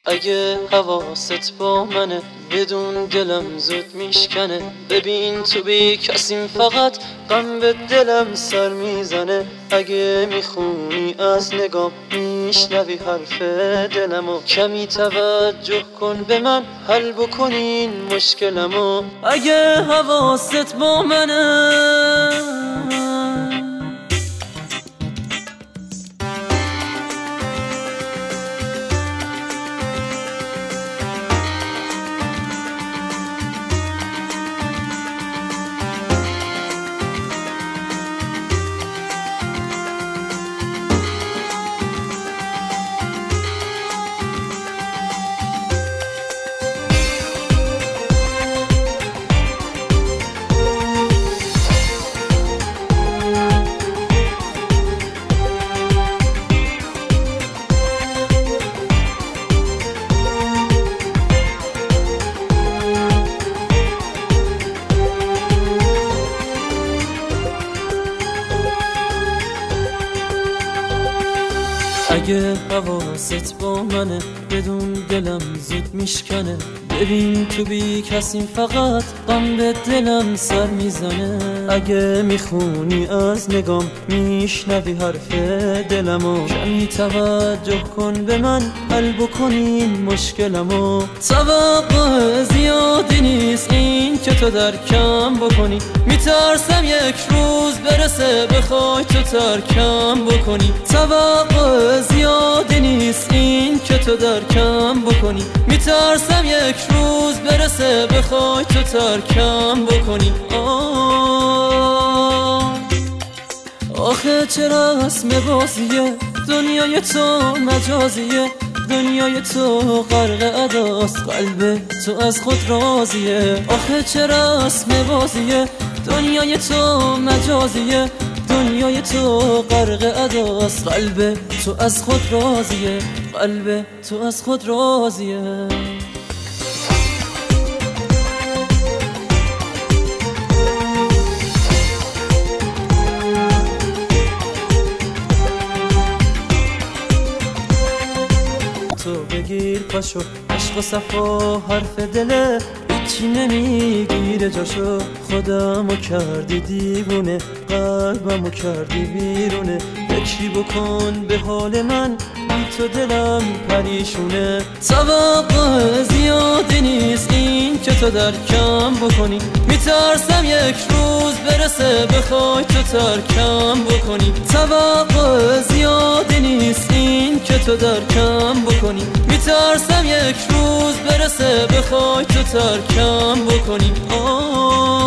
اگه حواست با منه بدون دلم زود میشکنه. ببین تو بی کسیم فقط غم به دلم سر میزنه. اگه میخونی از نگام میشنوی حرف دلمو، کمی توجه کن به من حل بکن این مشکلمو. اگه حواست با منه اگه حواست با منه بدون دلم زود میشکنه. ببین تو بی کسیم فقط غم به دلم سر میزنه. اگه میخونی از نگام میشنوی حرف دلمو، کمی توجه کن به من حل بکن این مشکلمو. توقع زیادی نیست این که تو درکم بکنی، میترسم یک روز برسه بخوای تو ترکم بکنی. توقع زیادی نیست این که تو درکم بکنی، میترسم یک روز برسه بخوای تو ترکم بکنی. آخه چرا رسم بازیه دنیای تو مجازیه، دنیای تو غرق اداست قلب تو از خود راضیه. آخه چرا رسم بازیه دنیای تو مجازیه، دنیای تو غرق اداست قلب تو از خود راضیه، قلب تو از خود راضیه. تو بگیر پاشو عشق و صفا حرف دله هیچی نمیگیره جاشو. خودمو کردی دیوونه قلبمو کردی بیرونه. فکری بکن به حال من بی تو دلم پریشونه. توقع زیادی نیست این که تو درکم بکنی، میترسم یک روز برسه بخوای تو ترکم بکنی. توقع زیادی نیست این که تو درکم بکنی، میترسم یک روز برسه بخوای تو ترکم بکنی.